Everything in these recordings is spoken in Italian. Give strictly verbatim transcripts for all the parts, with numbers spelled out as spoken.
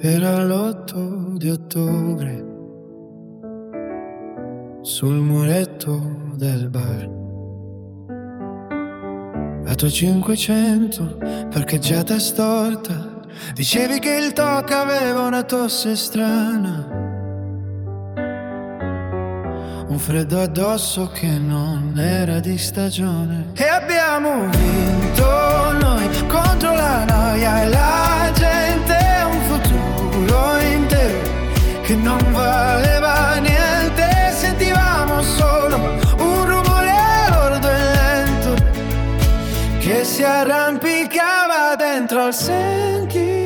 Era l'otto di ottobre, sul muretto del bar, la tua cinquecento parcheggiata storta. Dicevi che il toc aveva una tosse strana, un freddo addosso che non era di stagione. E abbiamo vinto noi contro la noia e la gente, un futuro intero che non valeva niente. Sentivamo solo un rumore lordo e lento che si arrampicava dentro al sentimento.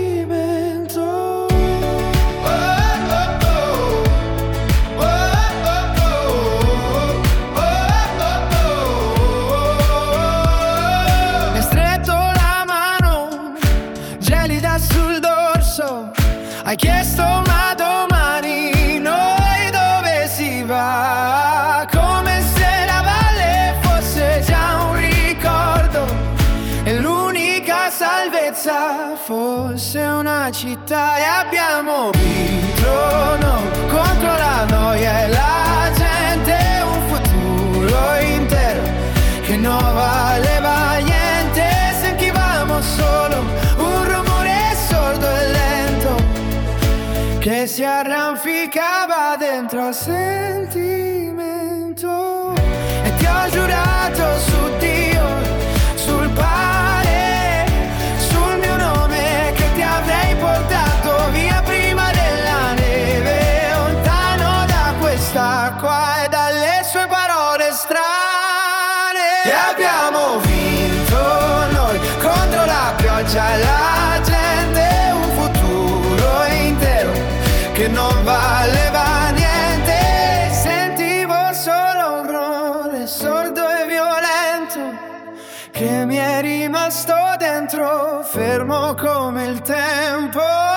Hai chiesto ma domani noi dove si va? Come se la valle fosse già un ricordo e l'unica salvezza fosse una città. E abbiamo vinto noi contro la noia e la gente, un futuro intero che non valeva niente. Sentivamo solo un rumore sordo e lento che si arrampicava dentro al sentimento. E ti ho giurato su Dio, sul pane, sul mio nome, che ti avrei portato via prima della neve, lontano da quest'acqua e dalle sue parole strane. E abbiamo vinto noi contro la pioggia e la gente, un futuro intero che non valeva niente. Sentivo solo un rumore sordo e violento che mi è rimasto dentro, fermo come il tempo.